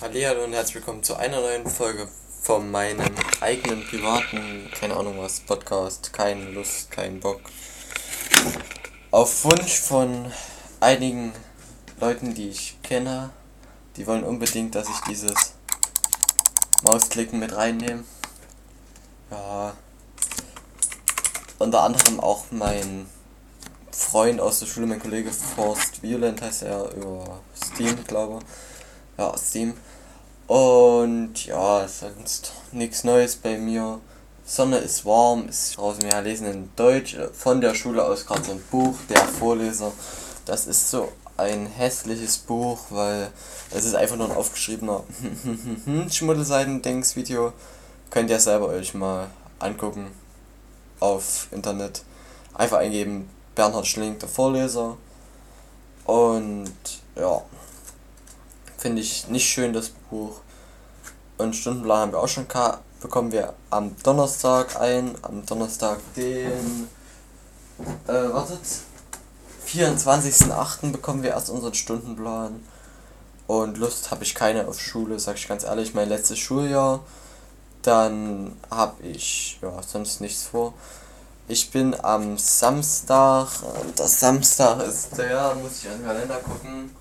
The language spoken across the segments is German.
Hallihallo und herzlich willkommen zu einer neuen Folge von meinem eigenen privaten, keine Ahnung was, Podcast. Keine Lust, kein Bock. Auf Wunsch von einigen Leuten, die ich kenne, die wollen unbedingt, dass ich dieses Mausklicken mit reinnehme. Ja, unter anderem auch mein Freund aus der Schule, mein Kollege Forst Violent heißt er, über Steam, glaube ich. Ja, Steam. Und ja, sonst nichts Neues bei mir. Sonne ist warm, ist draußen, wir lesen in Deutsch von der Schule aus gerade so ein Buch, der Vorleser. Das ist so ein hässliches Buch, weil es ist einfach nur ein aufgeschriebener Schmuddelseiten-Dings-Video. Könnt ihr selber euch mal angucken auf Internet. Einfach eingeben, Bernhard Schlink, der Vorleser. Und ja, finde ich nicht schön, das Buch. Und Stundenplan haben wir auch schon bekommen wir am Donnerstag ein. Am Donnerstag den 24.08. bekommen wir erst unseren Stundenplan. Und Lust habe ich keine auf Schule, sag ich ganz ehrlich, mein letztes Schuljahr. Dann habe ich sonst nichts vor. Ich bin am Samstag, das Samstag ist muss ich an den Kalender gucken,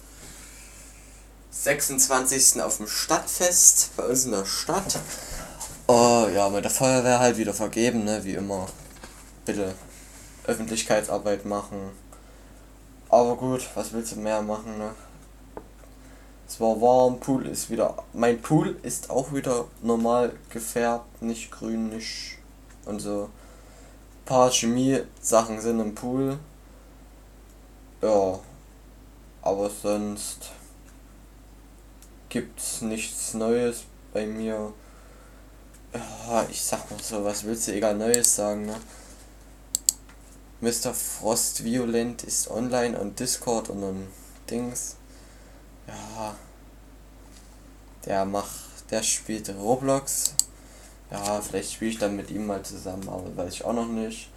26. auf dem Stadtfest bei uns in der Stadt. Mit der Feuerwehr halt wieder vergeben, ne, wie immer. Bitte Öffentlichkeitsarbeit machen. Aber gut, was willst du mehr machen, ne? Es war warm, mein Pool ist auch wieder normal gefärbt, nicht grün, nicht und so. Ein paar Chemie-Sachen sind im Pool. Ja, aber sonst gibt's nichts Neues bei mir. Ja, ich sag mal so, was willst du egal Neues sagen, ne? Mr. Frost Violent ist online und Discord und dann Dings. Ja, der spielt Roblox. Ja, vielleicht spiele ich dann mit ihm mal zusammen, aber weiß ich auch noch nicht.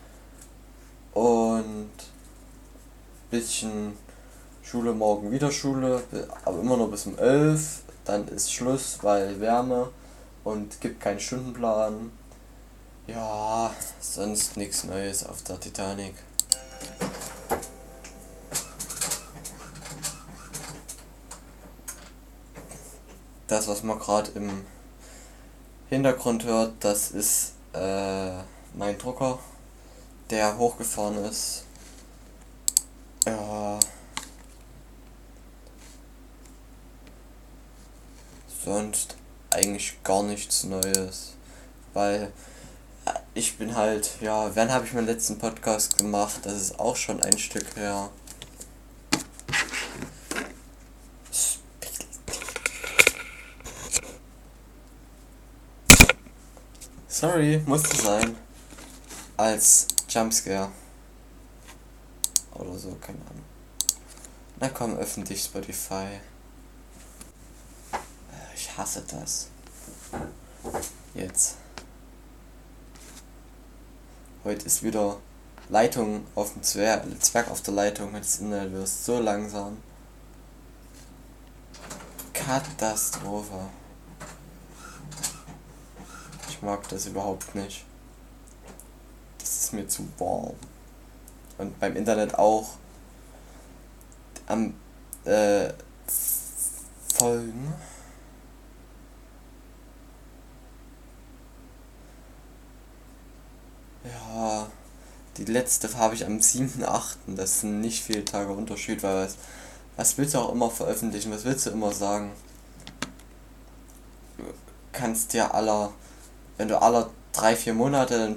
Und bisschen Schule, morgen wieder Schule, aber immer nur bis um 11. Dann ist Schluss, weil Wärme und gibt keinen Stundenplan. Ja, sonst nichts Neues auf der Titanic. Das, was man gerade im Hintergrund hört, das ist mein Drucker, der hochgefahren ist. Ja, sonst eigentlich gar nichts Neues, weil ich bin halt, wann habe ich meinen letzten Podcast gemacht? Das ist auch schon ein Stück her. Sorry, musste sein. Als Jumpscare. Oder so, keine Ahnung. Na komm, öffentlich Spotify. Ich hasse das. Jetzt. Heute ist wieder Leitung auf dem Zwerg auf der Leitung. Das Internet wird so langsam. Katastrophe. Ich mag das überhaupt nicht. Das ist mir zu warm. Und beim Internet auch. Am Folgen. Ja, die letzte habe ich am 7.8. Das sind nicht viele Tage Unterschied, weil was willst du auch immer veröffentlichen? Was willst du immer sagen? Du kannst dir wenn du alle 3-4 Monate einen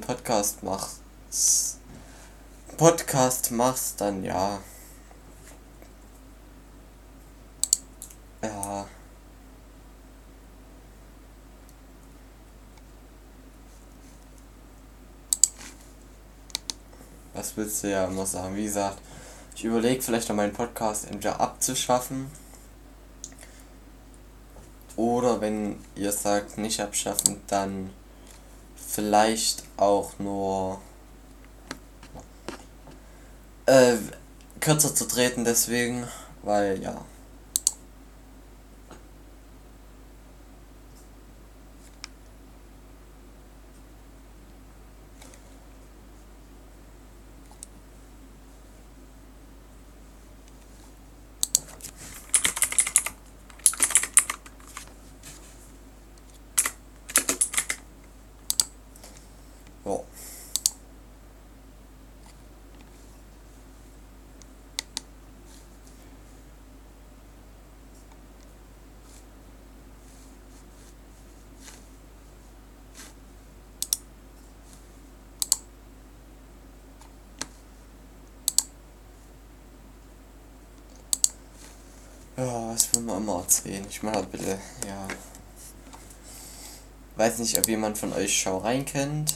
Podcast machst, dann ja. Ja. Was willst du ja immer sagen? Wie gesagt, ich überlege vielleicht noch meinen Podcast entweder abzuschaffen. Oder wenn ihr sagt, nicht abschaffen, dann vielleicht auch nur kürzer zu treten deswegen, weil ja. Ja, was will man immer erzählen? Ich mache bitte, ja. Weiß nicht, ob jemand von euch Schaurein kennt.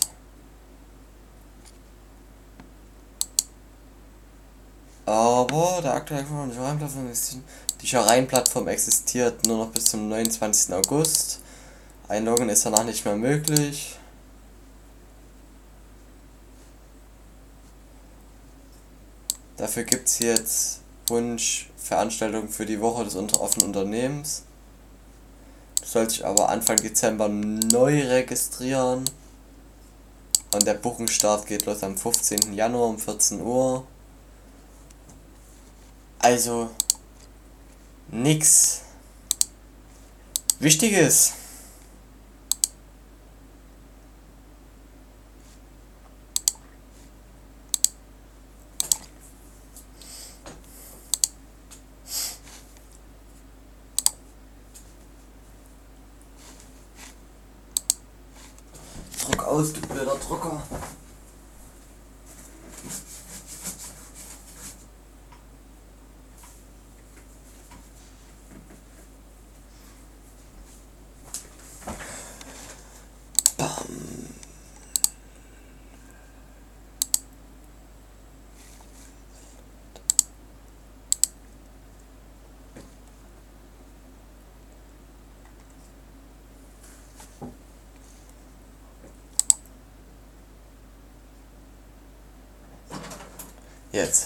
Aber der aktuelle Schaurein-Plattform existiert. Die Schaurein-Plattform existiert nur noch bis zum 29. August. Einloggen ist danach nicht mehr möglich. Dafür gibt es jetzt Wunschveranstaltungen für die Woche des offenen Unternehmens. Du sollst dich aber Anfang Dezember neu registrieren. Und der Buchungsstart geht los am 15. Januar um 14 Uhr. Also nix Wichtiges. Druck aus, du blöder Drucker. Jetzt.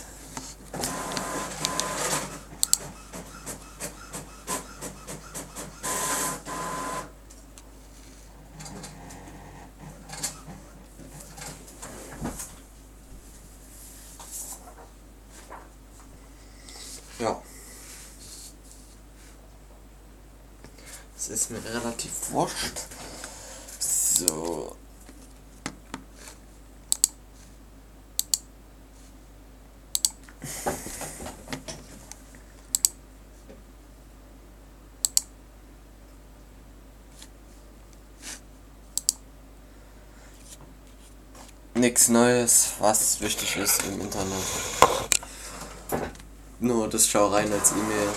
Ja. Das ist mir relativ wurscht. So. Nichts Neues, was wichtig ist im Internet. Nur das Schau rein als E-Mail.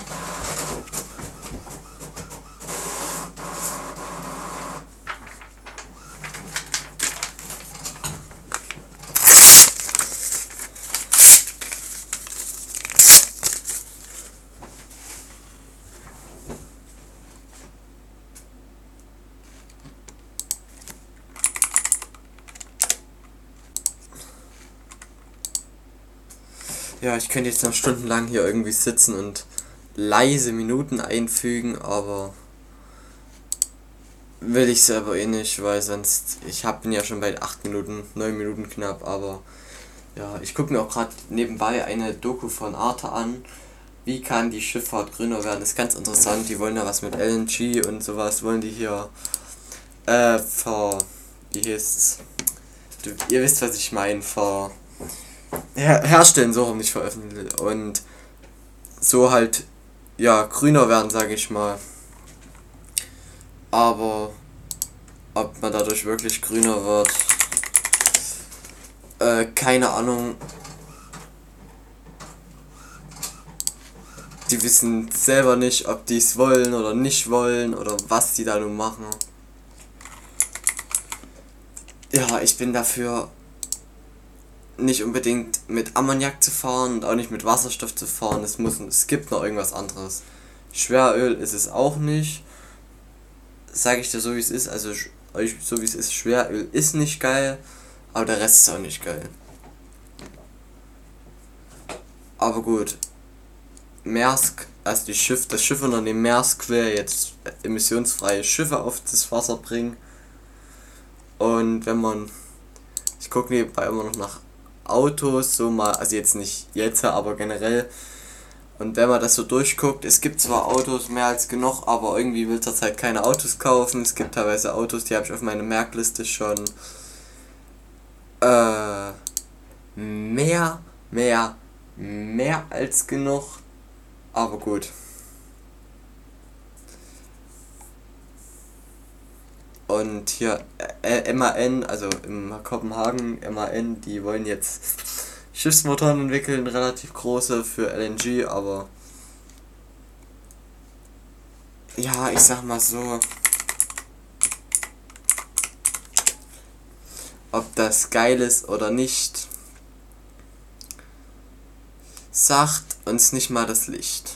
Ja, ich könnte jetzt noch stundenlang hier irgendwie sitzen und leise Minuten einfügen, aber will ich selber eh nicht, weil sonst, bin ja schon bei 8 Minuten, 9 Minuten knapp, aber ja, ich gucke mir auch gerade nebenbei eine Doku von Arte an. Wie kann die Schifffahrt grüner werden? Das ist ganz interessant, die wollen ja was mit LNG und sowas, wollen die hier wie heißt's? Ihr wisst, was ich meine, herstellen, so rum, nicht veröffentlichen und so halt, ja, grüner werden, sage ich mal. Aber ob man dadurch wirklich grüner wird, keine Ahnung. Die wissen selber nicht, ob die es wollen oder nicht wollen oder was die da nun machen. Ja, ich bin dafür, nicht unbedingt mit Ammoniak zu fahren und auch nicht mit Wasserstoff zu fahren. Es gibt noch irgendwas anderes. Schweröl ist es auch nicht. Sage ich dir so wie es ist, also so wie es ist, Schweröl ist nicht geil, aber der Rest ist auch nicht geil. Aber gut. Maersk, also das Schiffunternehmen Maersk will jetzt emissionsfreie Schiffe auf das Wasser bringen. Und ich gucke nebenbei immer noch nach Autos, so mal, also jetzt nicht jetzt, aber generell. Und wenn man das so durchguckt, es gibt zwar Autos mehr als genug, aber irgendwie will zurzeit keine Autos kaufen. Es gibt teilweise Autos, die habe ich auf meiner Merkliste schon mehr als genug. Aber gut. Und hier MAN, also in Kopenhagen, MAN, die wollen jetzt Schiffsmotoren entwickeln, relativ große für LNG, aber ja, ich sag mal so, ob das geil ist oder nicht, sagt uns nicht mal das Licht.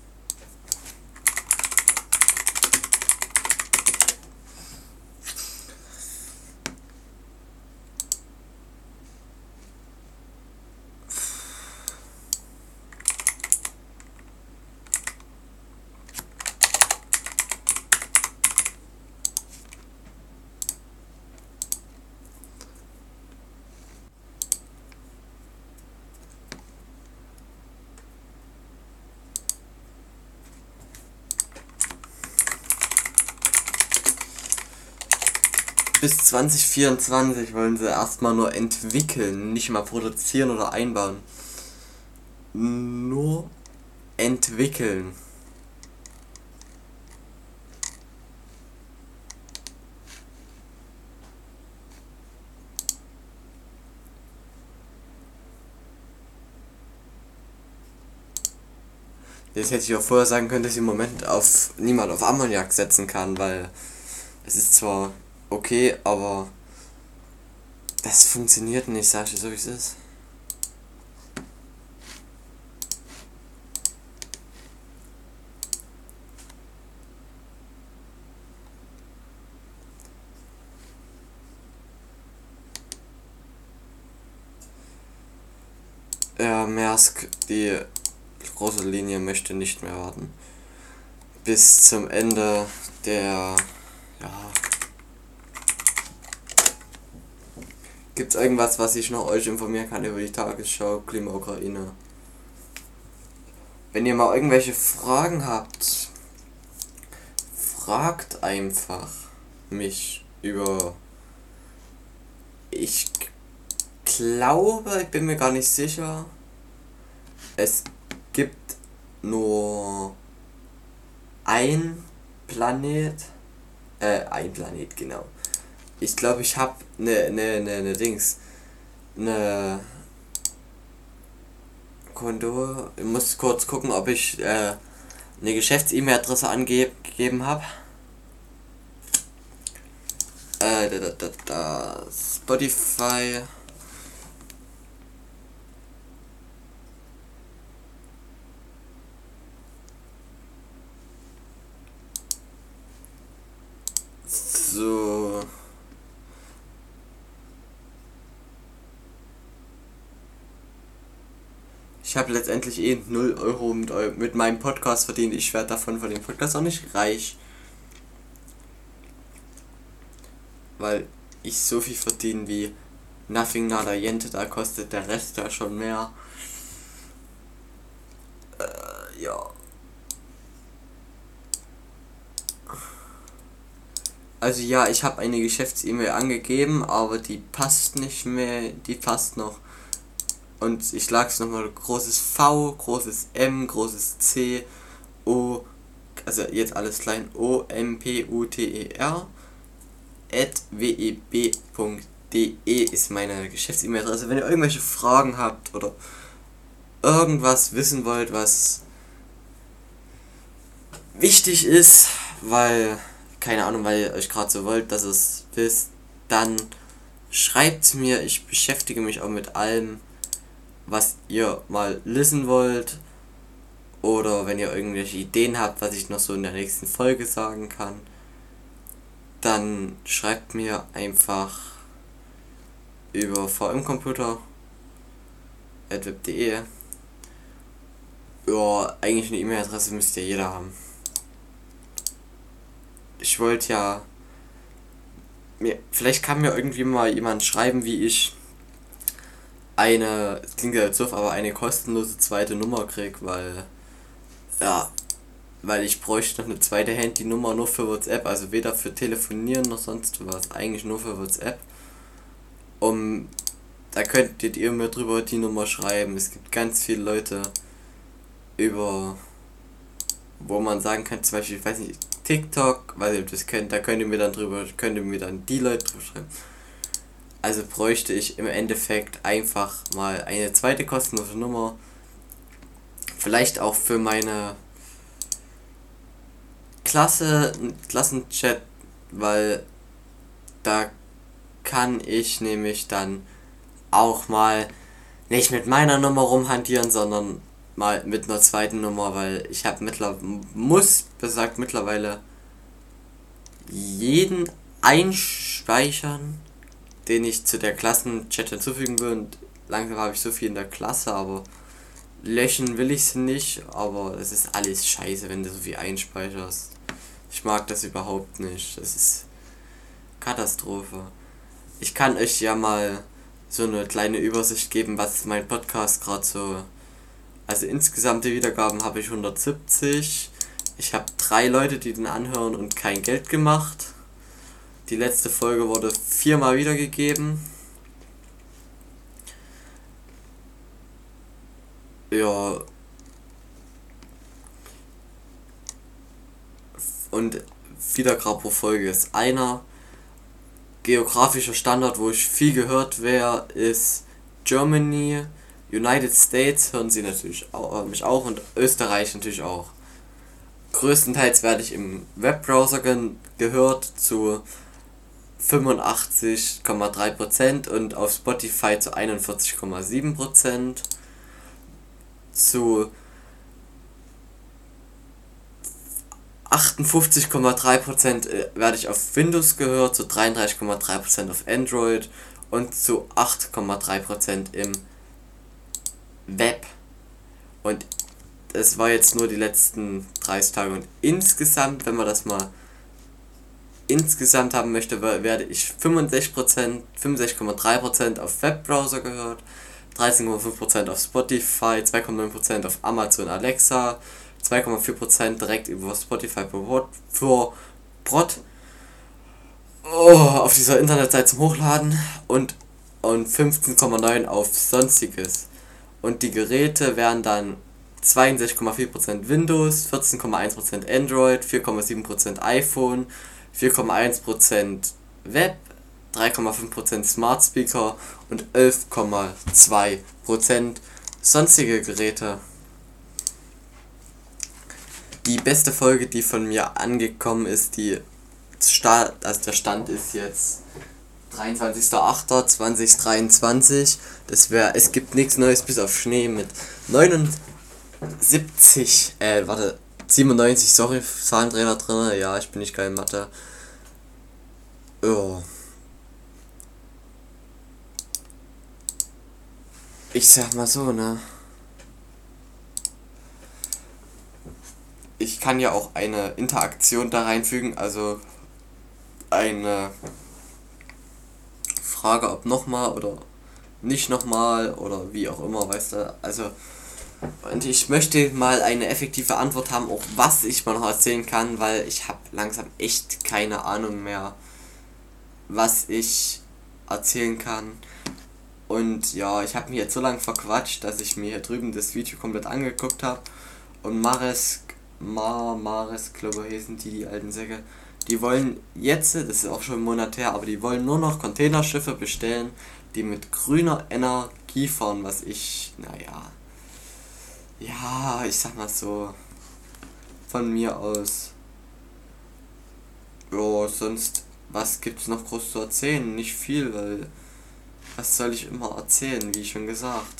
Bis 2024 wollen sie erstmal nur entwickeln, nicht mal produzieren oder einbauen. Nur entwickeln. Jetzt hätte ich auch vorher sagen können, dass ich im Moment niemand auf Ammoniak setzen kann, weil es ist zwar okay, aber das funktioniert nicht, sag ich so wie es ist. Ja, Maersk, die große Linie möchte nicht mehr warten. Bis zum Ende der, ja. Gibt's irgendwas, was ich noch euch informieren kann über die Tagesschau, Klima, Ukraine? Wenn ihr mal irgendwelche Fragen habt, fragt einfach mich über. Ich glaube, ich bin mir gar nicht sicher. Es gibt nur ein Planet. Ein Planet, genau. Ich glaube, ich habe ne Dings. Ne Konto. Ich muss kurz gucken, ob ich eine Geschäfts-E-Mail-Adresse angegeben habe. Spotify. So. Ich habe letztendlich 0 Euro mit meinem Podcast verdient. Ich werde davon von dem Podcast auch nicht reich. Weil ich so viel verdiene wie Nothing Nada Yente, da kostet der Rest ja schon mehr. Ja. Also ja, ich habe eine Geschäfts-E-Mail angegeben, aber die passt nicht mehr, die passt noch. Und ich lag es nochmal großes V, großes M, großes C, O, also jetzt alles klein, OMPUTER @web.de ist meine Geschäfts-E-Mail-Adresse. Wenn ihr irgendwelche Fragen habt oder irgendwas wissen wollt, was wichtig ist, weil, keine Ahnung, weil ihr euch gerade so wollt, dass es wisst, dann schreibt's mir. Ich beschäftige mich auch mit allem, was ihr mal wissen wollt. Oder wenn ihr irgendwelche Ideen habt, was ich noch so in der nächsten Folge sagen kann, dann schreibt mir einfach über vmcomputer@web.de. Ja, eigentlich eine E-Mail-Adresse müsste ja jeder haben. Ich wollte ja. Vielleicht kann mir irgendwie mal jemand schreiben, wie ich das klingt ja jetzt doof, aber eine kostenlose zweite Nummer krieg, weil. Ja, weil ich bräuchte noch eine zweite Handynummer nur für WhatsApp, also weder für Telefonieren noch sonst was, eigentlich nur für WhatsApp. Da könntet ihr mir drüber die Nummer schreiben. Es gibt ganz viele Leute wo man sagen kann, zum Beispiel, ich weiß nicht, TikTok, weiß nicht, ob ihr das kennt, da könnt ihr mir dann die Leute drüber schreiben. Also bräuchte ich im Endeffekt einfach mal eine zweite kostenlose Nummer. Vielleicht auch für meine Klassenchat, weil da kann ich nämlich dann auch mal nicht mit meiner Nummer rumhantieren, sondern mal mit einer zweiten Nummer, weil ich habe mittlerweile jeden einspeichern, den ich zu der Klassenchat hinzufügen will, und langsam habe ich so viel in der Klasse, aber löschen will ich sie nicht, aber es ist alles scheiße, wenn du so viel einspeicherst. Ich mag das überhaupt nicht, das ist Katastrophe. Ich kann euch ja mal so eine kleine Übersicht geben, was mein Podcast gerade so. Also insgesamt die Wiedergaben habe ich 170. Ich habe 3 Leute, die den anhören und kein Geld gemacht. Die letzte Folge wurde 4-mal wiedergegeben. Ja. Und Wiedergabe pro Folge ist einer. Geografischer Standort, wo ich viel gehört wäre, ist Germany, United States hören sie natürlich mich auch, und Österreich natürlich auch. Größtenteils werde ich im Webbrowser gehört zu 85,3% und auf Spotify zu 41,7%. Zu 58,3% werde ich auf Windows gehört, zu 33,3% auf Android und zu 8,3% im Web. Und das war jetzt nur die letzten 30 Tage. Und insgesamt, wenn man das mal insgesamt haben möchte, werde ich 65,3% auf Webbrowser gehört, 13,5% auf Spotify, 2,9% auf Amazon Alexa, 2,4% direkt über Spotify für Prod auf dieser Internetseite zum Hochladen und 15,9% auf Sonstiges. Und die Geräte wären dann 62,4% Windows, 14,1% Android, 4,7% iPhone, 4,1% Web, 3,5% Smart Speaker und 11,2% sonstige Geräte. Die beste Folge, die von mir angekommen ist, der Stand ist jetzt 23.08.2023. Es gibt nichts Neues bis auf Schnee mit 97, sorry, Zahlendreher drin. Ja, ich bin nicht geil in Mathe. Ja. Ich sag mal so, ne? Ich kann ja auch eine Interaktion da reinfügen, also eine Frage, ob nochmal oder nicht nochmal oder wie auch immer, weißt du, also, und ich möchte mal eine effektive Antwort haben, auch was ich mal noch erzählen kann, weil ich habe langsam echt keine Ahnung mehr, was ich erzählen kann. Und ja, ich habe mich jetzt so lange verquatscht, dass ich mir hier drüben das Video komplett angeguckt habe. Und Mares, glaube ich, heißen die alten Säcke, die wollen jetzt, das ist auch schon ein Monat her, aber die wollen nur noch Containerschiffe bestellen, die mit grüner Energie fahren, was ich, ich sag mal so, von mir aus, ja, sonst, was gibt's noch groß zu erzählen? Nicht viel, weil, was soll ich immer erzählen, wie schon gesagt.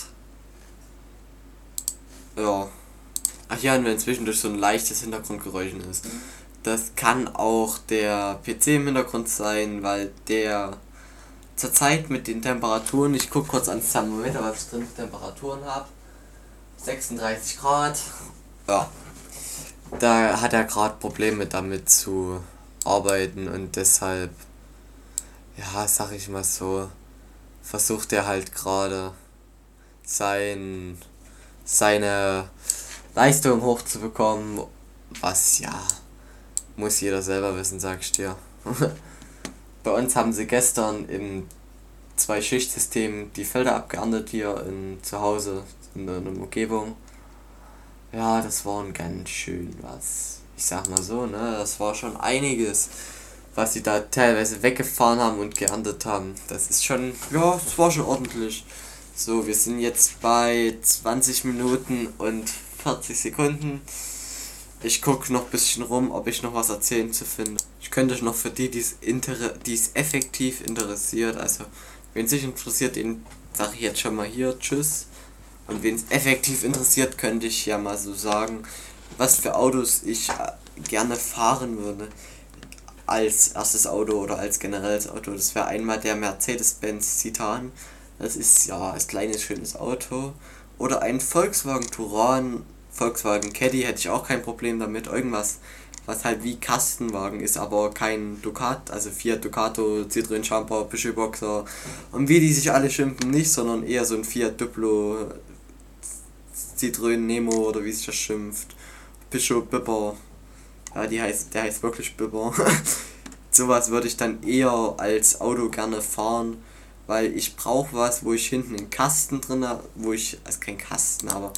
Ja. Ach ja, und wenn zwischendurch so ein leichtes Hintergrundgeräusch ist. Das kann auch der PC im Hintergrund sein, weil der zurzeit mit den Temperaturen, ich gucke kurz ans Thermometer, was ich drin für Temperaturen habe. 36 Grad. Ja. Da hat er gerade Probleme damit zu arbeiten und deshalb, ja, sag ich mal so, versucht er halt gerade seine Leistung hochzubekommen, was ja, muss jeder selber wissen, sag ich dir. Bei uns haben sie gestern im 2-Schicht-System die Felder abgeerntet hier zu Hause in der Umgebung. Ja, das waren ganz schön was. Ich sag mal so, ne, das war schon einiges, was sie da teilweise weggefahren haben und geerntet haben. Das ist schon, ja, das war schon ordentlich. So, wir sind jetzt bei 20 Minuten und 40 Sekunden. Ich gucke noch ein bisschen rum, ob ich noch was erzählen zu finde. Ich könnte noch für die, die es effektiv interessiert, also wen sich interessiert, den sage ich jetzt schon mal hier, tschüss. Und wen es effektiv interessiert, könnte ich ja mal so sagen, was für Autos ich gerne fahren würde. Als erstes Auto oder als generelles Auto. Das wäre einmal der Mercedes-Benz Citan. Das ist ja ein kleines, schönes Auto. Oder ein Volkswagen Touran, Volkswagen Caddy hätte ich auch kein Problem damit. Irgendwas, was halt wie Kastenwagen ist, aber kein Ducat, also Fiat Ducato, Citroën Jumper, Peugeot Boxer und wie die sich alle schimpfen, nicht, sondern eher so ein Fiat Duplo, Citroën Nemo oder wie sich das schimpft. Peugeot Bipper. Ja, der heißt wirklich Bipper. Sowas würde ich dann eher als Auto gerne fahren, weil ich brauche was, wo ich hinten einen Kasten drin habe, also kein Kasten, aber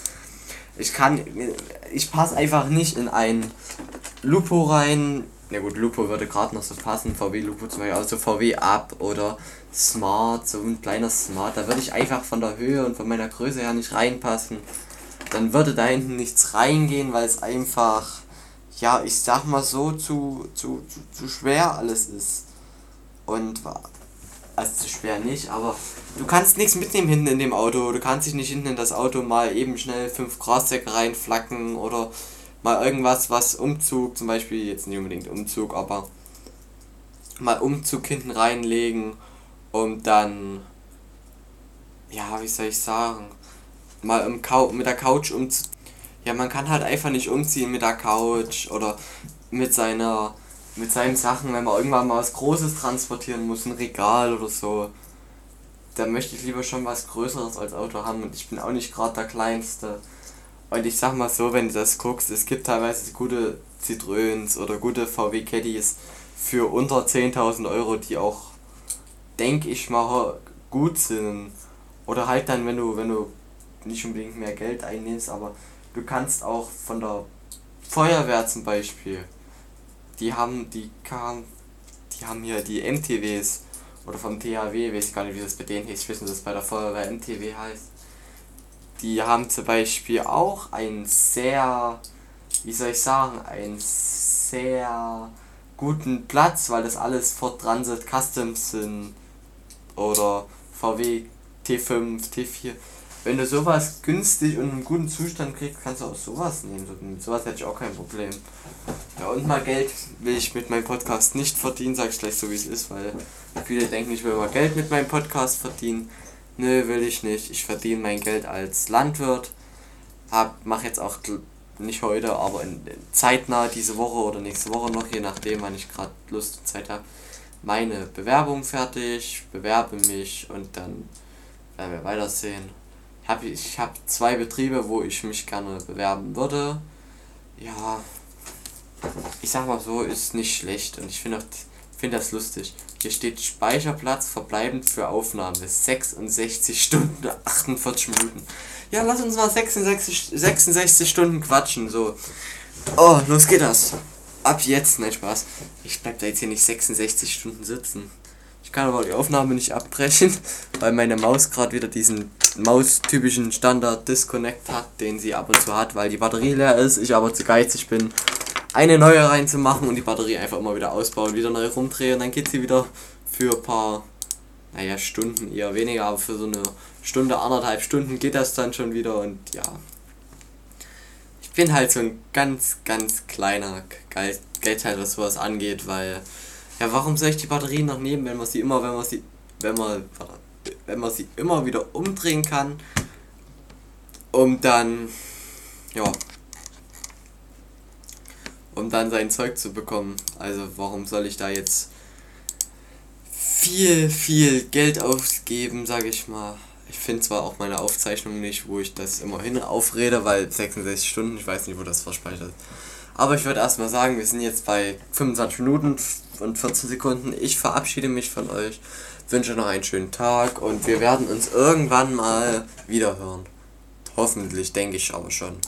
ich passe einfach nicht in ein Lupo rein. Na gut, Lupo würde gerade noch so passen, VW Lupo zum Beispiel, also VW Up oder Smart, so ein kleiner Smart, da würde ich einfach von der Höhe und von meiner Größe her nicht reinpassen. Dann würde da hinten nichts reingehen, weil es einfach, ja, ich sag mal so, zu schwer alles ist. Und, also zu schwer nicht, aber du kannst nichts mitnehmen hinten in dem Auto. Du kannst dich nicht hinten in das Auto mal eben schnell 5 Grassäcke reinflacken oder mal irgendwas, was Umzug, zum Beispiel jetzt nicht unbedingt Umzug, aber mal Umzug hinten reinlegen und dann, ja, wie soll ich sagen, mal mit der Couch umziehen. Ja, man kann halt einfach nicht umziehen mit der Couch oder mit mit seinen Sachen, wenn man irgendwann mal was Großes transportieren muss, ein Regal oder so. Da möchte ich lieber schon was Größeres als Auto haben und ich bin auch nicht gerade der Kleinste. Und ich sag mal so, wenn du das guckst, es gibt teilweise gute Citroëns oder gute VW Caddies für unter 10.000 Euro, die auch, denke ich mal, gut sind. Oder halt dann, wenn du nicht unbedingt mehr Geld einnimmst, aber du kannst auch von der Feuerwehr zum Beispiel, die haben hier die MTWs oder vom THW, weiß ich gar nicht, wie das bei denen heißt, ich weiß nicht, dass es bei der Feuerwehr MTW heißt. Die haben zum Beispiel auch einen sehr, wie soll ich sagen, einen sehr guten Platz, weil das alles Ford Transit Customs sind oder VW T5, T4. Wenn du sowas günstig und in einem guten Zustand kriegst, kannst du auch sowas nehmen. Mit sowas hätte ich auch kein Problem. Ja, und mal Geld will ich mit meinem Podcast nicht verdienen, sag ich gleich so wie es ist, weil viele denken, ich will mal Geld mit meinem Podcast verdienen. Nö, will ich nicht. Ich verdiene mein Geld als Landwirt. Mach jetzt auch nicht heute, aber zeitnah diese Woche oder nächste Woche noch, je nachdem, wann ich gerade Lust und Zeit habe, meine Bewerbung fertig, bewerbe mich und dann werden wir weitersehen. Ich hab 2 Betriebe, wo ich mich gerne bewerben würde. Ja, ich sag mal so, ist nicht schlecht und ich finde das lustig. Hier steht Speicherplatz verbleibend für Aufnahme 66 Stunden 48 Minuten. Ja, lass uns mal 66 Stunden quatschen, so. Oh, los geht das. Ab jetzt, nein, Spaß. Ich bleib da jetzt hier nicht 66 Stunden sitzen. Ich kann aber die Aufnahme nicht abbrechen, weil meine Maus gerade wieder diesen maustypischen Standard-Disconnect hat, den sie ab und zu hat, weil die Batterie leer ist, ich aber zu geizig bin, eine neue reinzumachen und die Batterie einfach immer wieder ausbauen, wieder neu rumdrehen und dann geht sie wieder für ein paar, naja, Stunden eher weniger, aber für so eine Stunde, 1,5 Stunden geht das dann schon wieder und ja. Ich bin halt so ein ganz, ganz kleiner Geldteil, was sowas angeht, weil, ja, warum soll ich die Batterie noch nehmen, wenn man sie immer wieder umdrehen kann, um dann, ja, um dann sein Zeug zu bekommen. Also warum soll ich da jetzt viel Geld ausgeben, sage ich mal. Ich finde zwar auch meine Aufzeichnung nicht, wo ich das immerhin aufrede, weil 66 Stunden, ich weiß nicht, wo das verspeichert ist. Aber ich würde erstmal sagen, wir sind jetzt bei 25 Minuten und 14 Sekunden. Ich verabschiede mich von euch, wünsche noch einen schönen Tag und wir werden uns irgendwann mal wiederhören. Hoffentlich, denke ich aber schon.